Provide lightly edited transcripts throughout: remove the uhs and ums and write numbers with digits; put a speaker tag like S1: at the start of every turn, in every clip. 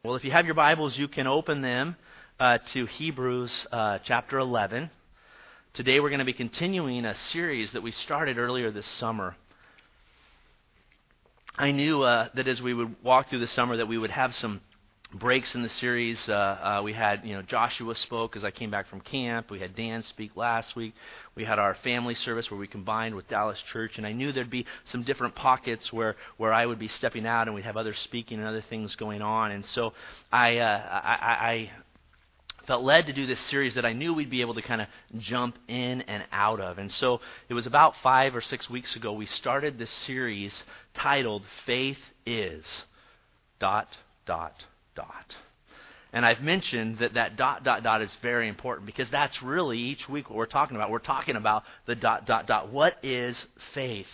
S1: Well, if you have your Bibles, you can open them to Hebrews chapter 11. Today we're going to be continuing a series that we started earlier this summer. I knew that as we would walk through the summer that we would have some breaks in the series. We had, Joshua spoke as I came back from camp. We had Dan speak last week. We had our family service where we combined with Dallas Church, and I knew there'd be some different pockets where I would be stepping out, and we'd have others speaking and other things going on. And so I felt led to do this series that I knew we'd be able to kind of jump in and out of. And so it was about 5 or 6 weeks ago we started this series titled Faith Is ... And I've mentioned that ... is very important because that's really each week what we're talking about. We're talking about the ... What is faith?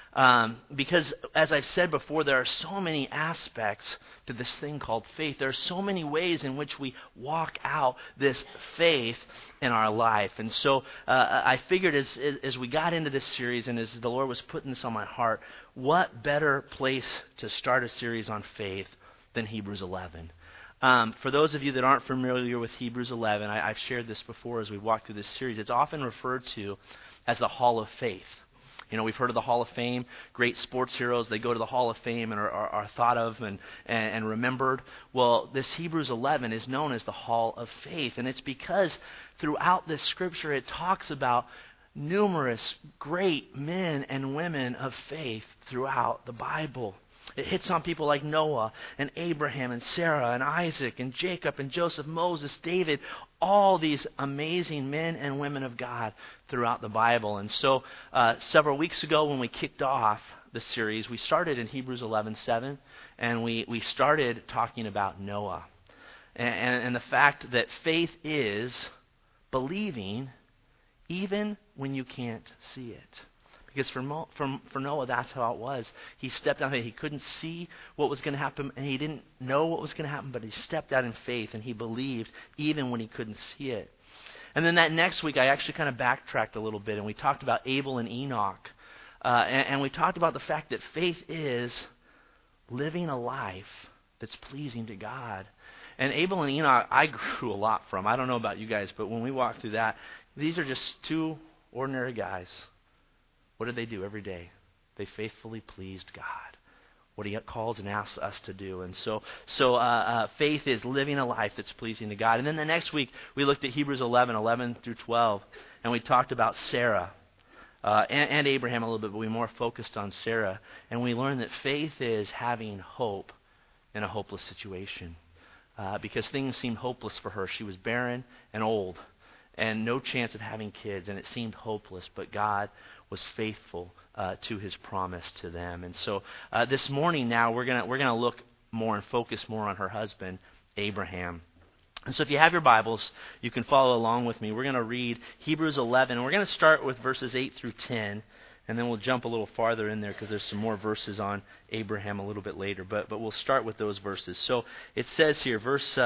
S1: Because as I've said before, there are so many aspects to this thing called faith. There are so many ways in which we walk out this faith in our life. And so I figured as we got into this series and as the Lord was putting this on my heart, what better place to start a series on faith than Hebrews 11. For those of you that aren't familiar with Hebrews 11, I've shared this before as we've walked through this series. It's often referred to as the Hall of Faith. We've heard of the Hall of Fame. Great sports heroes, they go to the Hall of Fame and are thought of and remembered. Well, this Hebrews 11 is known as the Hall of Faith. And it's because throughout this scripture it talks about numerous great men and women of faith throughout the Bible. It hits on people like Noah and Abraham and Sarah and Isaac and Jacob and Joseph, Moses, David, all these amazing men and women of God throughout the Bible. And so several weeks ago when we kicked off the series, we started in Hebrews 11:7, and we started talking about Noah and the fact that faith is believing even when you can't see it. Because for Noah, that's how it was. He stepped out. He couldn't see what was going to happen, and he didn't know what was going to happen, but he stepped out in faith, and he believed even when he couldn't see it. And then that next week, I actually kind of backtracked a little bit, and we talked about Abel and Enoch. And we talked about the fact that faith is living a life that's pleasing to God. And Abel and Enoch, I grew a lot from. I don't know about you guys, but when we walked through that, these are just two ordinary guys. What did they do every day? They faithfully pleased God. What He calls and asks us to do. And so faith is living a life that's pleasing to God. And then the next week, we looked at Hebrews 11 through 12, and we talked about Sarah and Abraham a little bit, but we more focused on Sarah. And we learned that faith is having hope in a hopeless situation. Because things seemed hopeless for her. She was barren and old and no chance of having kids, and it seemed hopeless, but God was faithful to His promise to them. And so this morning now we're gonna look more and focus more on her husband, Abraham. And so if you have your Bibles, you can follow along with me. We're going to read Hebrews 11, and we're going to start with verses 8 through 10, and then we'll jump a little farther in there because there's some more verses on Abraham a little bit later, but we'll start with those verses. So it says here,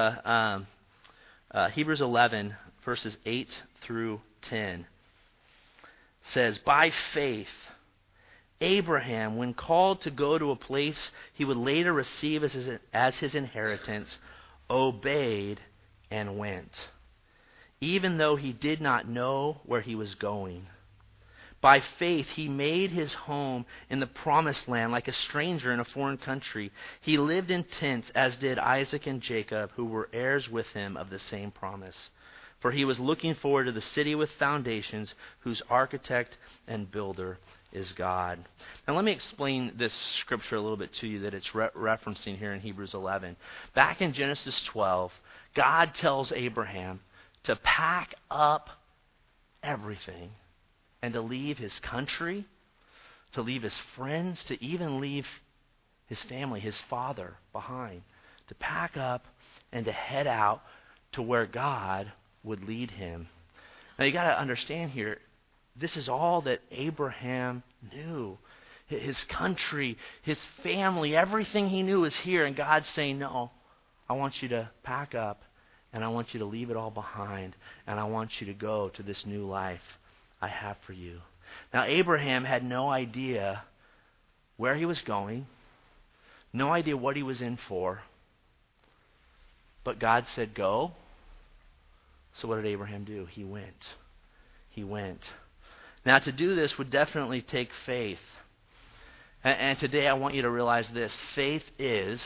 S1: Hebrews 11, verses 8 through 10. Says, by faith, Abraham, when called to go to a place he would later receive as his inheritance, obeyed and went, even though he did not know where he was going. By faith, he made his home in the promised land like a stranger in a foreign country. He lived in tents, as did Isaac and Jacob, who were heirs with him of the same promise. For he was looking forward to the city with foundations, whose architect and builder is God. Now let me explain this scripture a little bit to you that it's referencing here in Hebrews 11. Back in Genesis 12, God tells Abraham to pack up everything and to leave his country, to leave his friends, to even leave his family, his father, behind. To pack up and to head out to where God would lead him. Now you got to understand here, this is all that Abraham knew. His country, his family, everything he knew is here, and God's saying, no, I want you to pack up and I want you to leave it all behind, and I want you to go to this new life I have for you. Now Abraham had no idea where he was going, no idea what he was in for, But God said, go. So what did Abraham do? He went. He went. Now, to do this would definitely take faith. And today I want you to realize this. Faith is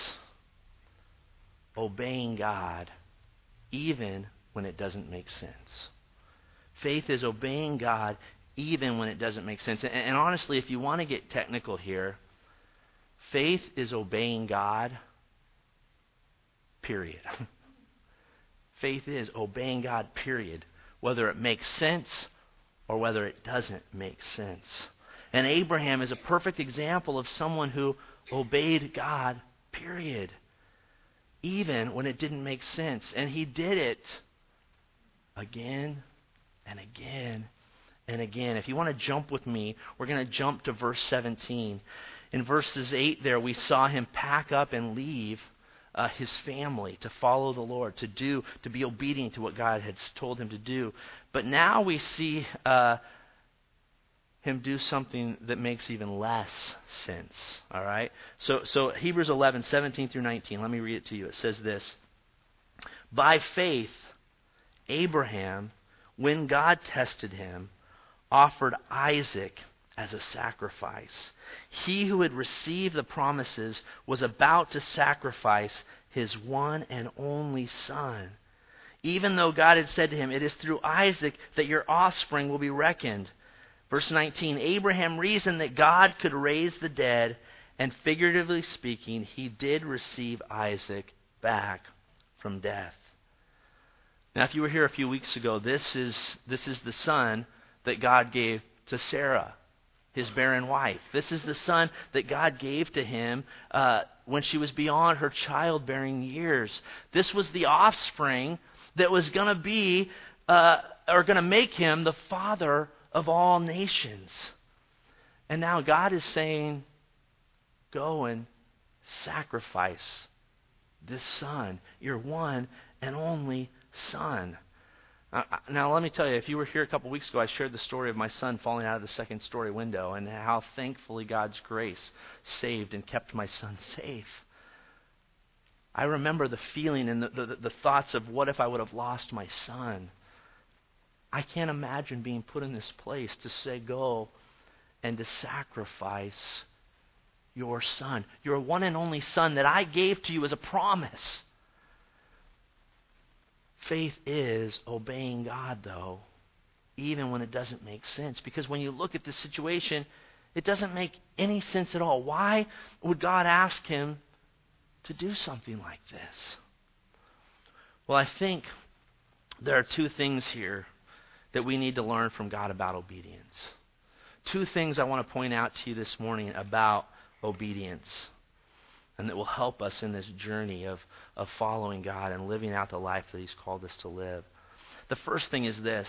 S1: obeying God even when it doesn't make sense. Faith is obeying God even when it doesn't make sense. And honestly, if you want to get technical here, faith is obeying God, period. Faith is obeying God, period. Whether it makes sense or whether it doesn't make sense. And Abraham is a perfect example of someone who obeyed God, period. Even when it didn't make sense. And he did it again and again and again. If you want to jump with me, we're going to jump to verse 17. In verses 8 there, we saw him pack up and leave his family to follow the Lord, to be obedient to what God had told him to do. But now we see him do something that makes even less sense. All right? So Hebrews 11, 17 through 19. Let me read it to you. It says this. By faith, Abraham, when God tested him, offered Isaac as a sacrifice. He who had received the promises was about to sacrifice his one and only son. Even though God had said to him, it is through Isaac that your offspring will be reckoned. Verse 19, Abraham reasoned that God could raise the dead, and figuratively speaking, he did receive Isaac back from death. Now, if you were here a few weeks ago, this is the son that God gave to Sarah, his barren wife. This is the son that God gave to him when she was beyond her childbearing years. This was the offspring that was going to be, or going to make him the father of all nations. And now God is saying, go and sacrifice this son, your one and only son. Now let me tell you, if you were here a couple weeks ago, I shared the story of my son falling out of the second story window and how thankfully God's grace saved and kept my son safe. I remember the feeling and the thoughts of what if I would have lost my son. I can't imagine being put in this place to say go and to sacrifice your son, your one and only son that I gave to you as a promise. Faith is obeying God, though, even when it doesn't make sense. Because when you look at this situation, it doesn't make any sense at all. Why would God ask him to do something like this? Well, I think there are two things here that we need to learn from God about obedience. Two things I want to point out to you this morning about obedience, and that will help us in this journey of following God and living out the life that He's called us to live. The first thing is this.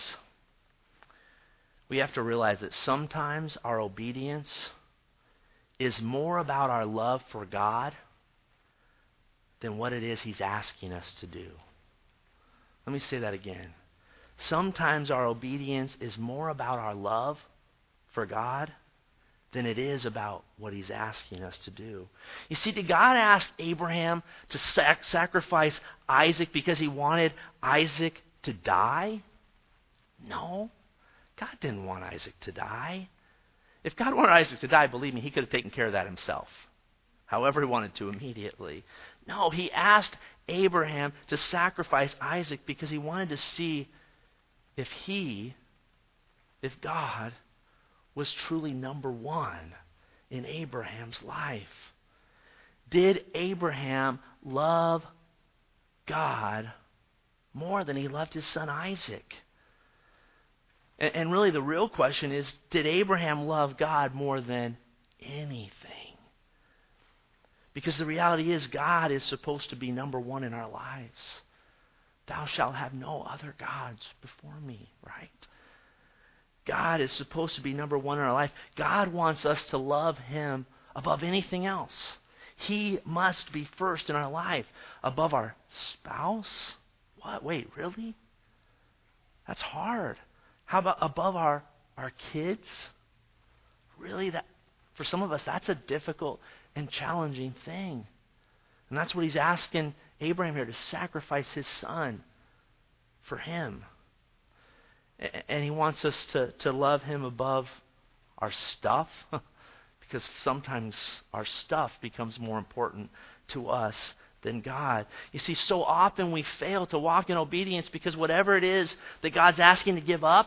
S1: We have to realize that sometimes our obedience is more about our love for God than what it is He's asking us to do. Let me say that again. Sometimes our obedience is more about our love for God than it is about what He's asking us to do. You see, did God ask Abraham to sacrifice Isaac because He wanted Isaac to die? No. God didn't want Isaac to die. If God wanted Isaac to die, believe me, He could have taken care of that Himself, however He wanted to immediately. No, He asked Abraham to sacrifice Isaac because He wanted to see if God was truly number one in Abraham's life. Did Abraham love God more than he loved his son Isaac? And really the real question is, did Abraham love God more than anything? Because the reality is, God is supposed to be number one in our lives. Thou shalt have no other gods before me, right? God is supposed to be number one in our life. God wants us to love Him above anything else. He must be first in our life. Above our spouse? What? Wait, really? That's hard. How about above our kids? Really? That for some of us, that's a difficult and challenging thing. And that's what He's asking Abraham here to sacrifice his son for him. And he wants us to love him above our stuff, because sometimes our stuff becomes more important to us than God. You see, so often we fail to walk in obedience because whatever it is that God's asking to give up,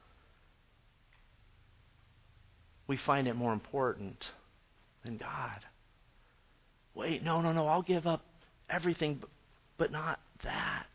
S1: we find it more important than God. Wait, no, I'll give up everything, but not that.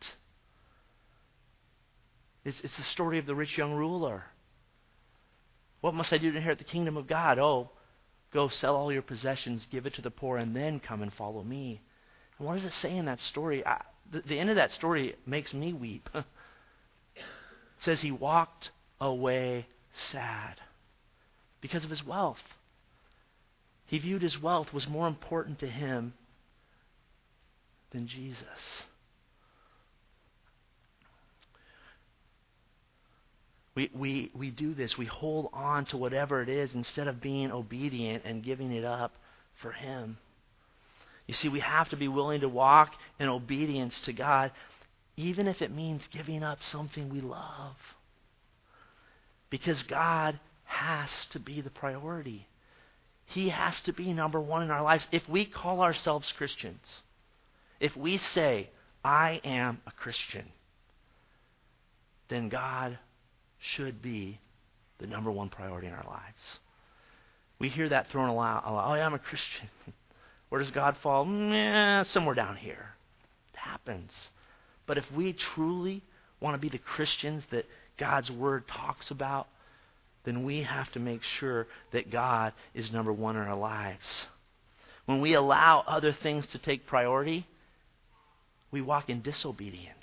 S1: It's the story of the rich young ruler. What must I do to inherit the kingdom of God? Oh, go sell all your possessions, give it to the poor, and then come and follow me. And what does it say in that story? The end of that story makes me weep. It says he walked away sad because of his wealth. He viewed his wealth was more important to him than Jesus. We do this. We hold on to whatever it is instead of being obedient and giving it up for him. You see, we have to be willing to walk in obedience to God, even if it means giving up something we love. Because God has to be the priority. He has to be number one in our lives. If we call ourselves Christians, if we say, I am a Christian, then God should be the number one priority in our lives. We hear that thrown around. Oh, yeah, I'm a Christian. Where does God fall? Somewhere down here. It happens. But if we truly want to be the Christians that God's Word talks about, then we have to make sure that God is number one in our lives. When we allow other things to take priority, we walk in disobedience.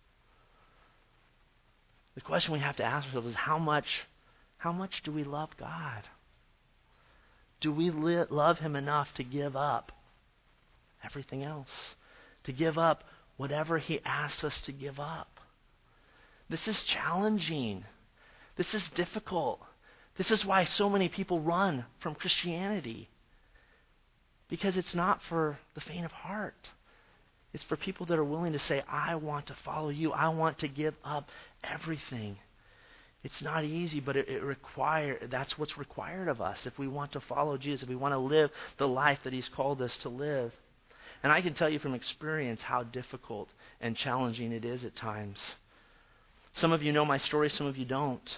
S1: The question we have to ask ourselves is how much do we love God? Do we love Him enough to give up everything else? To give up whatever He asks us to give up? This is challenging. This is difficult. This is why so many people run from Christianity. Because it's not for the faint of heart. It's for people that are willing to say, I want to follow you. I want to give up everything. It's not easy, but that's what's required of us if we want to follow Jesus, if we want to live the life that He's called us to live. And I can tell you from experience how difficult and challenging it is at times. Some of you know my story, some of you don't.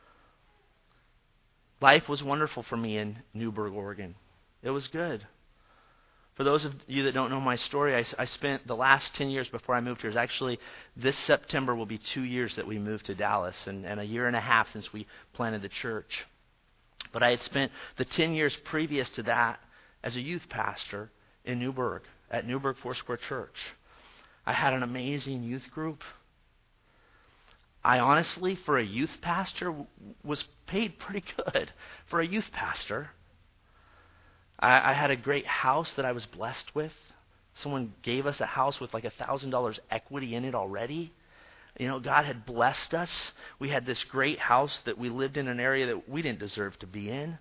S1: Life was wonderful for me in Newberg, Oregon. It was good. For those of you that don't know my story, I spent the last 10 years before I moved here. Actually, this September will be 2 years that we moved to Dallas, and a year and a half since we planted the church. But I had spent the 10 years previous to that as a youth pastor in Newberg, at Newberg Foursquare Church. I had an amazing youth group. I honestly, for a youth pastor, was paid pretty good for a youth pastor. I had a great house that I was blessed with. Someone gave us a house with like $1,000 equity in it already. You know, God had blessed us. We had this great house that we lived in an area that we didn't deserve to be in.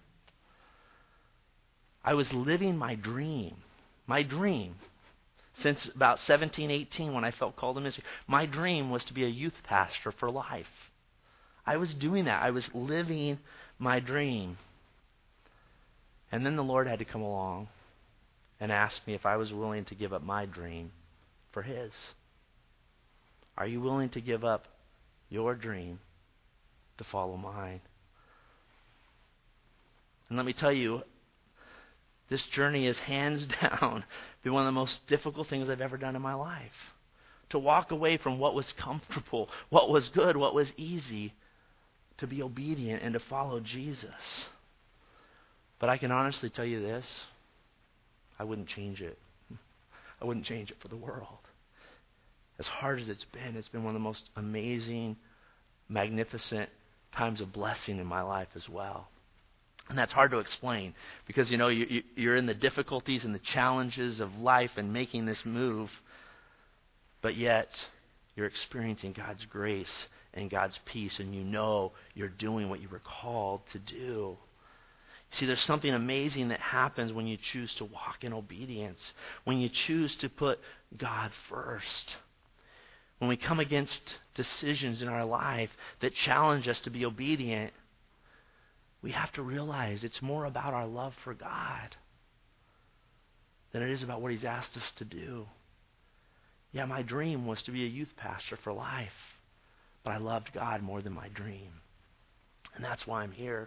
S1: I was living my dream. My dream. Since about 17, 18, when I felt called to ministry, my dream was to be a youth pastor for life. I was doing that. I was living my dream. And then the Lord had to come along and ask me if I was willing to give up my dream for His. Are you willing to give up your dream to follow mine? And let me tell you, this journey is hands down been one of the most difficult things I've ever done in my life. To walk away from what was comfortable, what was good, what was easy, to be obedient and to follow Jesus. But I can honestly tell you this, I wouldn't change it. I wouldn't change it for the world. As hard as it's been one of the most amazing, magnificent times of blessing in my life as well. And that's hard to explain because, you know, you're in the difficulties and the challenges of life and making this move, but yet you're experiencing God's grace and God's peace, and you know you're doing what you were called to do. See, there's something amazing that happens when you choose to walk in obedience, when you choose to put God first. When we come against decisions in our life that challenge us to be obedient, we have to realize it's more about our love for God than it is about what He's asked us to do. Yeah, my dream was to be a youth pastor for life, but I loved God more than my dream. And that's why I'm here.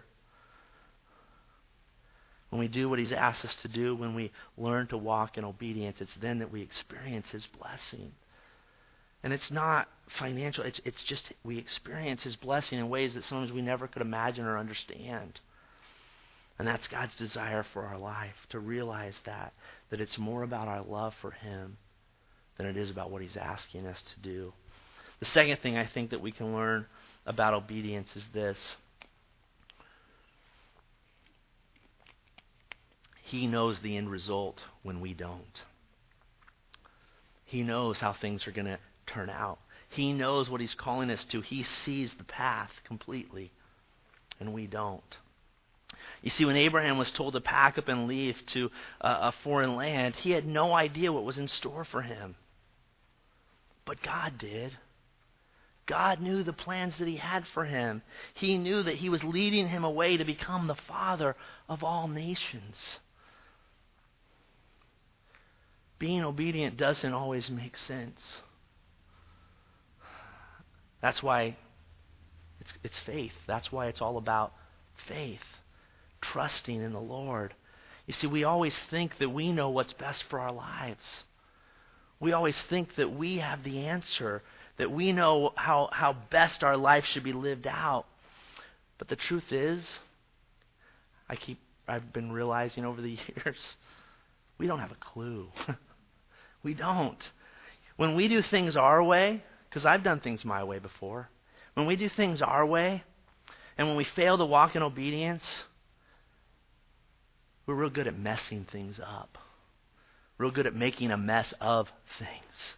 S1: When we do what He's asked us to do, when we learn to walk in obedience, it's then that we experience His blessing. And it's not financial. It's just we experience His blessing in ways that sometimes we never could imagine or understand. And that's God's desire for our life, to realize that it's more about our love for Him than it is about what He's asking us to do. The second thing I think that we can learn about obedience is this. He knows the end result when we don't. He knows how things are going to turn out. He knows what He's calling us to. He sees the path completely, and we don't. You see, when Abraham was told to pack up and leave to a foreign land, he had no idea what was in store for him. But God did. God knew the plans that He had for him. He knew that He was leading him away to become the father of all nations. Being obedient doesn't always make sense. That's why it's faith. That's why it's all about faith. Trusting in the Lord. You see, we always think that we know what's best for our lives. We always think that we have the answer, that we know how best our life should be lived out. But the truth is, I've been realizing over the years, we don't have a clue. We don't. When we do things our way, because I've done things my way before, when we do things our way, and when we fail to walk in obedience, we're real good at messing things up. Real good at making a mess of things.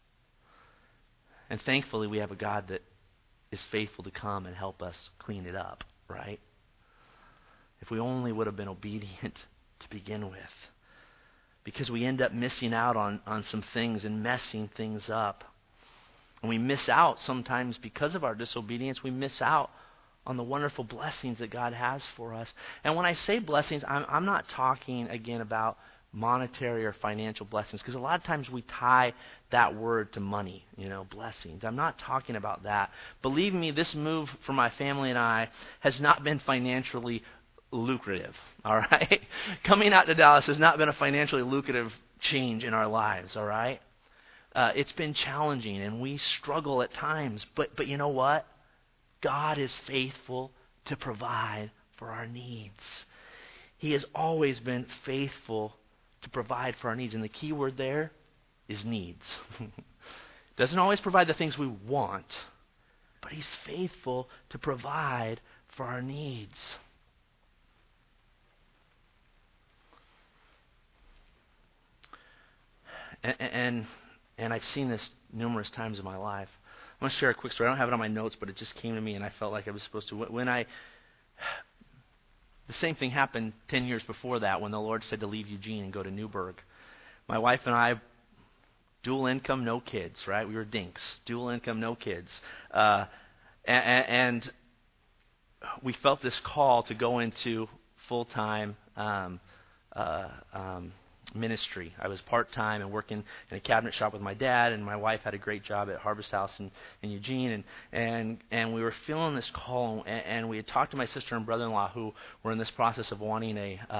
S1: And thankfully, we have a God that is faithful to come and help us clean it up, right? If we only would have been obedient to begin with. Because we end up missing out on some things and messing things up. And we miss out sometimes because of our disobedience. We miss out on the wonderful blessings that God has for us. And when I say blessings, I'm not talking again about monetary or financial blessings, because a lot of times we tie that word to money, blessings. I'm not talking about that. Believe me, this move for my family and I has not been financially lucrative, all right? Coming out to Dallas has not been a financially lucrative change in our lives, all right? It's been challenging, and we struggle at times, but you know what? God is faithful to provide for our needs. He has always been faithful to provide for our needs. And the key word there is needs. Doesn't always provide the things we want, but He's faithful to provide for our needs. And I've seen this numerous times in my life. I'm going to share a quick story. I don't have it on my notes, but it just came to me, and I felt like I was supposed to. The same thing happened 10 years before that when the Lord said to leave Eugene and go to Newburgh. My wife and I, dual income, no kids, right? We were dinks. Dual income, no kids. And we felt this call to go into full-time ministry. I was part-time and working in a cabinet shop with my dad, and my wife had a great job at Harvest House in Eugene, and we were feeling this call, and we had talked to my sister and brother-in-law who were in this process of wanting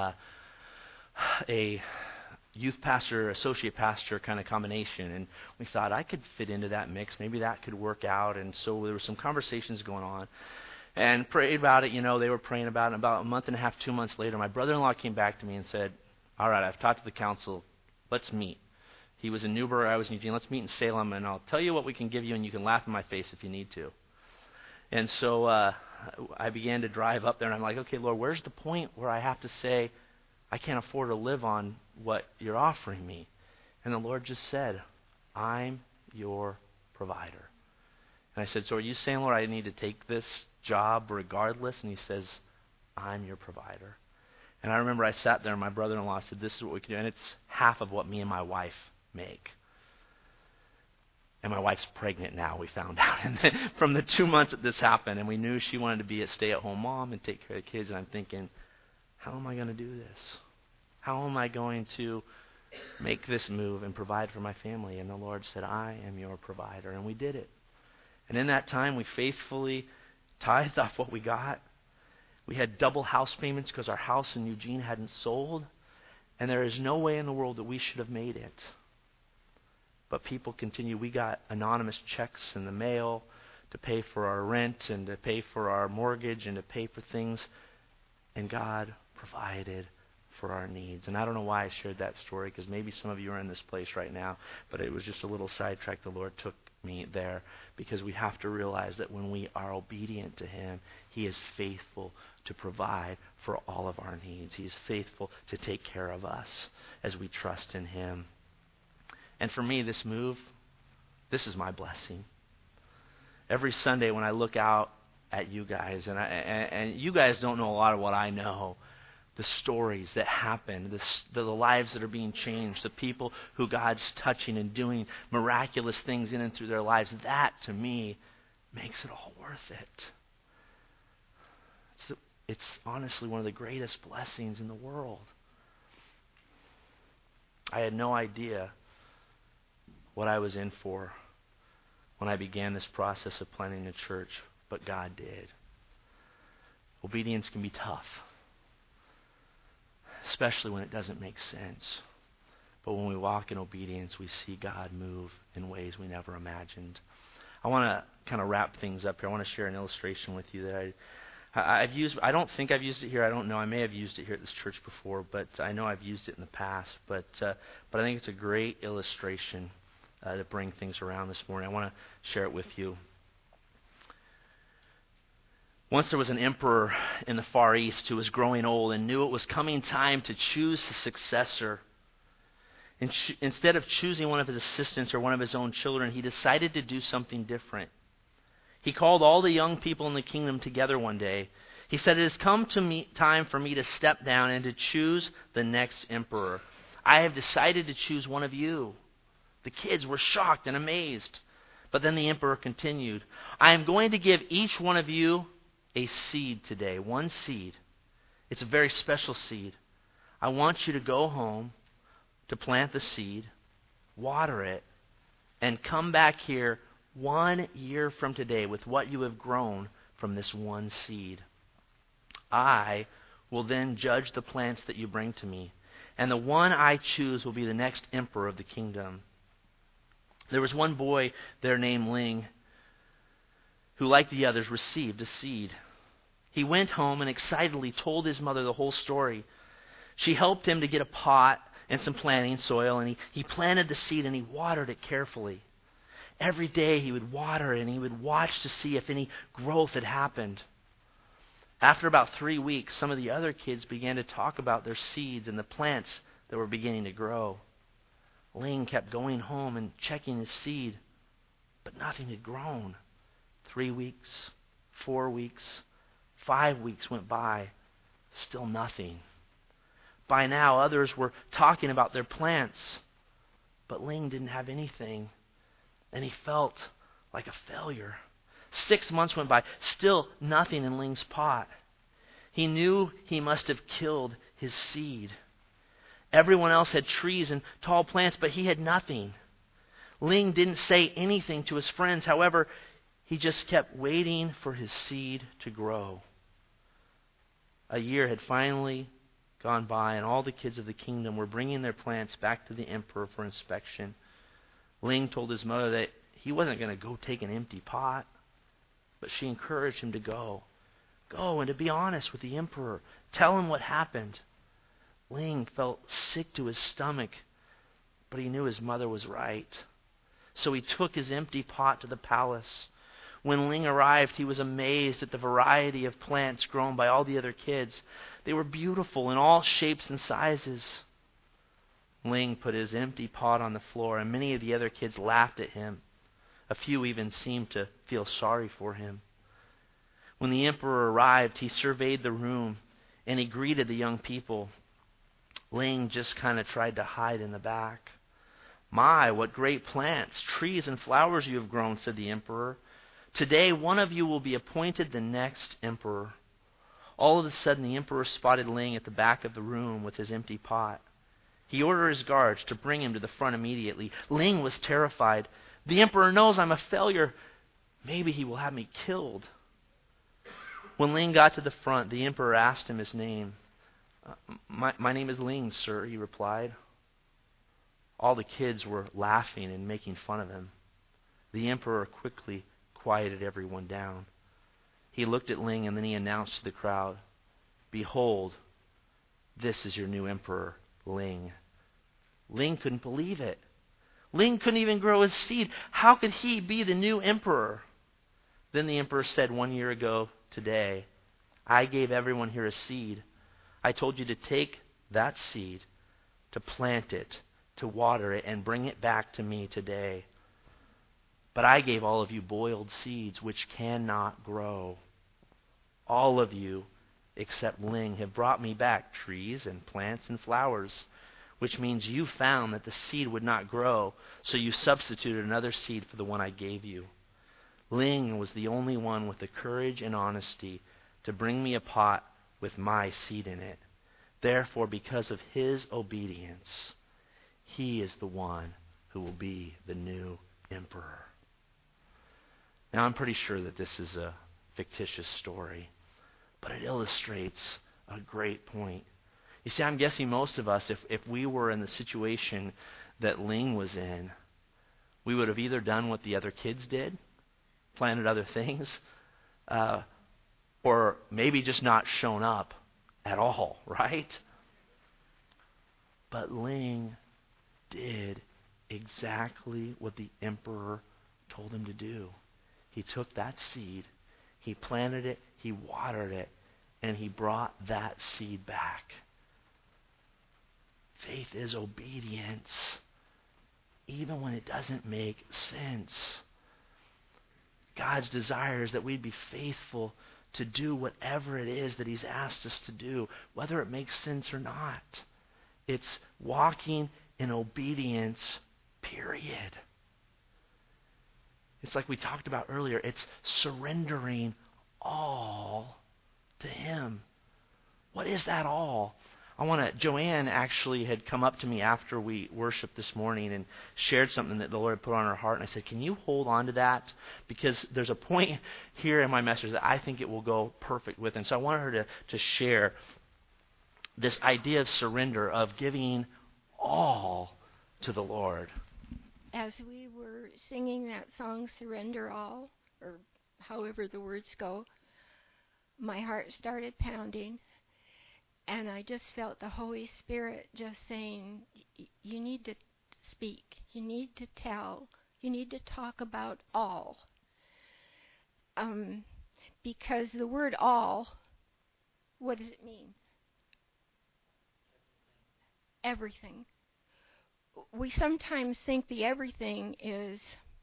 S1: a youth pastor, associate pastor kind of combination, and we thought I could fit into that mix. Maybe that could work out, and so there were some conversations going on. And prayed about it, they were praying about it. And about a month and a half, 2 months later, my brother-in-law came back to me and said, all right, I've talked to the council. Let's meet. He was in Newburgh, I was in Eugene. Let's meet in Salem, and I'll tell you what we can give you, and you can laugh in my face if you need to. And so I began to drive up there, and I'm like, okay, Lord, where's the point where I have to say I can't afford to live on what you're offering me? And the Lord just said, I'm your provider. And I said, so are you saying, Lord, I need to take this job regardless? And He says, I'm your provider. And I remember I sat there and my brother-in-law said, this is what we can do. And it's half of what me and my wife make. And my wife's pregnant now, we found out. And from the 2 months that this happened, and we knew she wanted to be a stay-at-home mom and take care of the kids. And I'm thinking, how am I going to do this? How am I going to make this move and provide for my family? And the Lord said, I am your provider. And we did it. And in that time, we faithfully tithed off what we got. We had double house payments because our house in Eugene hadn't sold. And there is no way in the world that we should have made it. But people continue. We got anonymous checks in the mail to pay for our rent and to pay for our mortgage and to pay for things. And God provided for our needs. And I don't know why I shared that story, because maybe some of you are in this place right now, but it was just a little sidetrack. The Lord took me there, because we have to realize that when we are obedient to Him, He is faithful to provide for all of our needs. He is faithful to take care of us as we trust in Him. And for me, this move, this is my blessing. Every Sunday when I look out at you guys, and you guys don't know a lot of what I know, the stories that happen, the lives that are being changed, the people who God's touching and doing miraculous things in and through their lives, that to me makes it all worth it. It's honestly one of the greatest blessings in the world. I had no idea what I was in for when I began this process of planting a church, but God did. Obedience can be tough, especially when it doesn't make sense. But when we walk in obedience, we see God move in ways we never imagined. I want to kind of wrap things up here. I want to share an illustration with you that I've used. I don't think I've used it here. I don't know. I may have used it here at this church before, but I know I've used it in the past. But I think it's a great illustration to bring things around this morning. I want to share it with you. Once there was an emperor in the Far East who was growing old and knew it was coming time to choose his successor. Instead of choosing one of his assistants or one of his own children, he decided to do something different. He called all the young people in the kingdom together one day. He said, "It has come time for me to step down and to choose the next emperor. I have decided to choose one of you." The kids were shocked and amazed. But then the emperor continued, "I am going to give each one of you a seed today, one seed. It's a very special seed. I want you to go home to plant the seed, water it, and come back here 1 year from today with what you have grown from this one seed. I will then judge the plants that you bring to me, and the one I choose will be the next emperor of the kingdom." There was one boy there named Ling who, like the others, received a seed. He went home and excitedly told his mother the whole story. She helped him to get a pot and some planting soil, and he planted the seed and he watered it carefully. Every day he would water it and he would watch to see if any growth had happened. After about 3 weeks, some of the other kids began to talk about their seeds and the plants that were beginning to grow. Ling kept going home and checking his seed, but nothing had grown. 3 weeks, 4 weeks, 5 weeks went by, still nothing. By now, others were talking about their plants, but Ling didn't have anything, and he felt like a failure. 6 months went by, still nothing in Ling's pot. He knew he must have killed his seed. Everyone else had trees and tall plants, but he had nothing. Ling didn't say anything to his friends. However, he just kept waiting for his seed to grow. A year had finally gone by, and all the kids of the kingdom were bringing their plants back to the emperor for inspection. Ling told his mother that he wasn't going to go take an empty pot, but she encouraged him to go. Go and to be honest with the emperor. Tell him what happened. Ling felt sick to his stomach, but he knew his mother was right. So he took his empty pot to the palace. When Ling arrived, he was amazed at the variety of plants grown by all the other kids. They were beautiful in all shapes and sizes. Ling put his empty pot on the floor, and many of the other kids laughed at him. A few even seemed to feel sorry for him. When the emperor arrived, he surveyed the room, and he greeted the young people. Ling just kind of tried to hide in the back. "My, what great plants, trees, and flowers you have grown," said the emperor. "Today, one of you will be appointed the next emperor." All of a sudden, the emperor spotted Ling at the back of the room with his empty pot. He ordered his guards to bring him to the front immediately. Ling was terrified. "The emperor knows I'm a failure. Maybe he will have me killed." When Ling got to the front, the emperor asked him his name. My name is Ling, sir," he replied. All the kids were laughing and making fun of him. The emperor quickly quieted everyone down. He looked at Ling and then he announced to the crowd, "Behold, this is your new emperor, Ling." Ling couldn't believe it. Ling couldn't even grow his seed. How could he be the new emperor? Then the emperor said, "1 year ago today, I gave everyone here a seed. I told you to take that seed, to plant it, to water it, and bring it back to me today. But I gave all of you boiled seeds which cannot grow. All of you, except Ling, have brought me back trees and plants and flowers, which means you found that the seed would not grow, so you substituted another seed for the one I gave you. Ling was the only one with the courage and honesty to bring me a pot with my seed in it. Therefore, because of his obedience, he is the one who will be the new emperor." Now, I'm pretty sure that this is a fictitious story, but it illustrates a great point. You see, I'm guessing most of us, if we were in the situation that Ling was in, we would have either done what the other kids did, planted other things, or maybe just not shown up at all, right? But Ling did exactly what the emperor told him to do. He took that seed, he planted it, he watered it, and he brought that seed back. Faith is obedience, even when it doesn't make sense. God's desire is that we'd be faithful to do whatever it is that he's asked us to do, whether it makes sense or not. It's walking in obedience, period. It's like we talked about earlier. It's surrendering all to him. What is that all? Joanne actually had come up to me after we worshiped this morning and shared something that the Lord put on her heart. And I said, "Can you hold on to that? Because there's a point here in my message that I think it will go perfect with." And so I wanted her to share this idea of surrender, of giving all to the Lord.
S2: As we were singing that song, Surrender All, or however the words go, my heart started pounding. And I just felt the Holy Spirit just saying, you need to speak, you need to tell, you need to talk about all. Because the word all, what does it mean? Everything. We sometimes think the everything is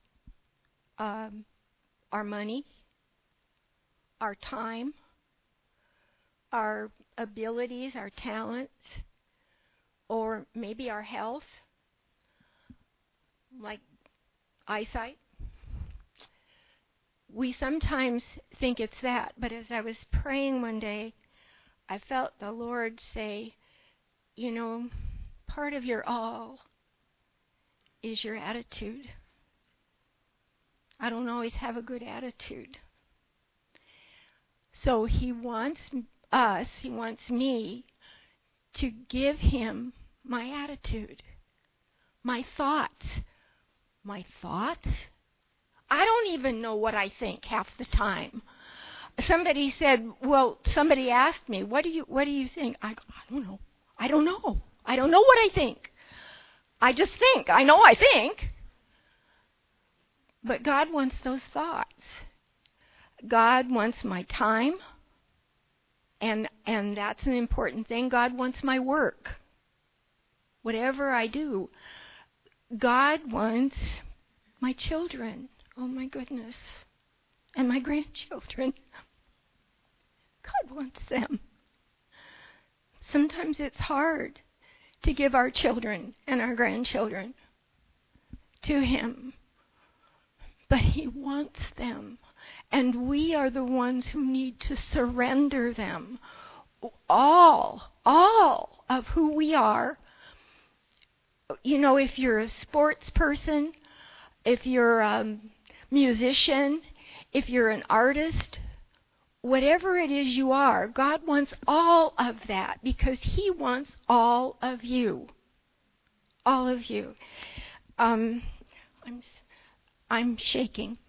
S2: our money, our time, our abilities, our talents, or maybe our health, like eyesight. We sometimes think it's that, but as I was praying one day, I felt the Lord say, part of your all is your attitude. I don't always have a good attitude. So he wants me to give him my attitude, my thoughts. My thoughts? I don't even know what I think half the time. Somebody asked me, what do you think? I go, I don't know. I don't know what I think. I just think. I know I think. But God wants those thoughts. God wants my time. And that's an important thing. God wants my work. Whatever I do. God wants my children. Oh my goodness. And my grandchildren. God wants them. Sometimes it's hard to give our children and our grandchildren to Him. But He wants them. And we are the ones who need to surrender them. All of who we are. You know, if you're a sports person, if you're a musician, if you're an artist, whatever it is you are, God wants all of that because He wants all of you. All of you. I'm shaking.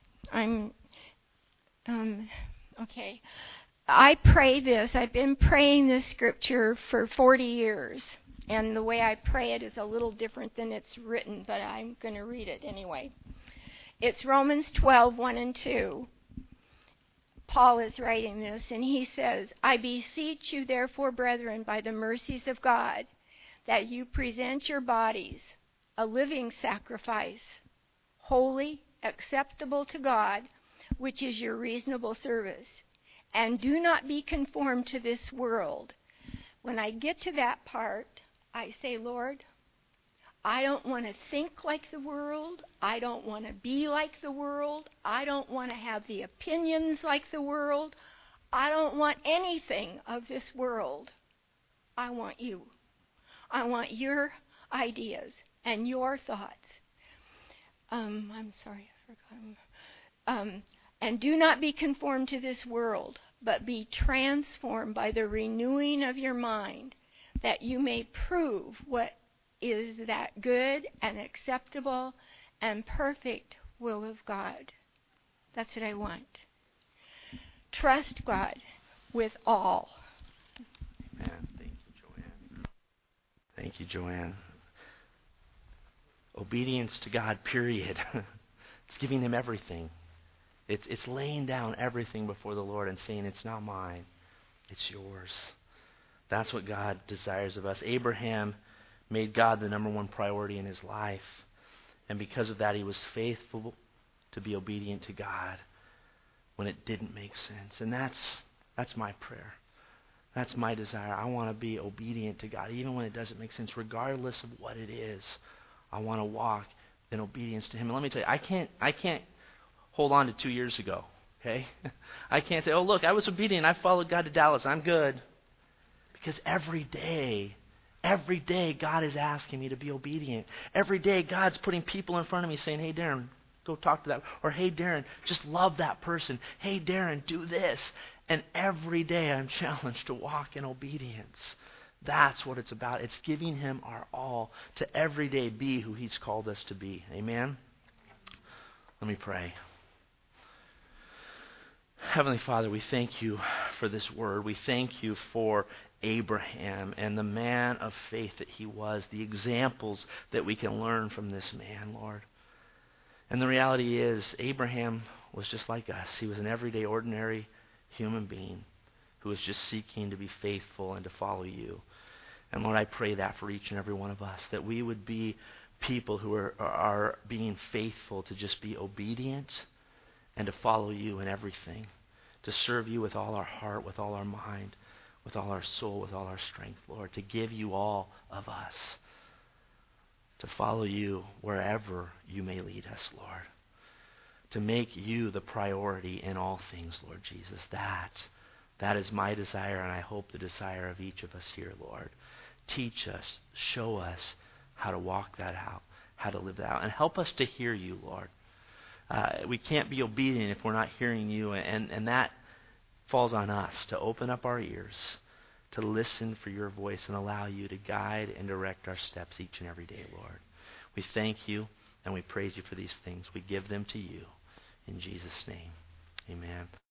S2: Okay. I pray this. I've been praying this scripture for 40 years. And the way I pray it is a little different than it's written, but I'm going to read it anyway. It's Romans 12:1 and 2. Paul is writing this, and he says, I beseech you, therefore, brethren, by the mercies of God, that you present your bodies a living sacrifice, holy, acceptable to God, which is your reasonable service. And do not be conformed to this world. When I get to that part, I say, Lord, I don't want to think like the world. I don't want to be like the world. I don't want to have the opinions like the world. I don't want anything of this world. I want you. I want your ideas and your thoughts. I'm sorry, I forgot. And do not be conformed to this world, but be transformed by the renewing of your mind, that you may prove what is that good and acceptable and perfect will of God. That's what I want. Trust God with all.
S1: Amen. Thank you, Joanne. Thank you, Joanne. Obedience to God, period. It's giving Him everything. It's laying down everything before the Lord and saying, it's not mine, it's yours. That's what God desires of us. Abraham made God the number one priority in his life. And because of that, he was faithful to be obedient to God when it didn't make sense. And that's my prayer. That's my desire. I want to be obedient to God, even when it doesn't make sense, regardless of what it is. I want to walk in obedience to Him. And let me tell you, I can't hold on to 2 years ago, okay? I can't say, oh, look, I was obedient. I followed God to Dallas. I'm good. Because every day, God is asking me to be obedient. Every day, God's putting people in front of me saying, hey, Darren, go talk to that. Or, hey, Darren, just love that person. Hey, Darren, do this. And every day, I'm challenged to walk in obedience. That's what it's about. It's giving Him our all to every day be who He's called us to be. Amen? Let me pray. Heavenly Father, we thank You for this word. We thank You for Abraham and the man of faith that he was, the examples that we can learn from this man, Lord. And the reality is, Abraham was just like us. He was an everyday, ordinary human being who was just seeking to be faithful and to follow You. And Lord, I pray that for each and every one of us, that we would be people who are being faithful to just be obedient and to follow You in everything, to serve You with all our heart, with all our mind, with all our soul, with all our strength, Lord, to give You all of us, to follow You wherever You may lead us, Lord, to make You the priority in all things, Lord Jesus. That is my desire, and I hope the desire of each of us here, Lord. Teach us, show us how to walk that out, how to live that out, and help us to hear You, Lord. We can't be obedient if we're not hearing You, and that falls on us to open up our ears, to listen for Your voice and allow You to guide and direct our steps each and every day, Lord. We thank You and we praise You for these things. We give them to You. In Jesus' name, amen.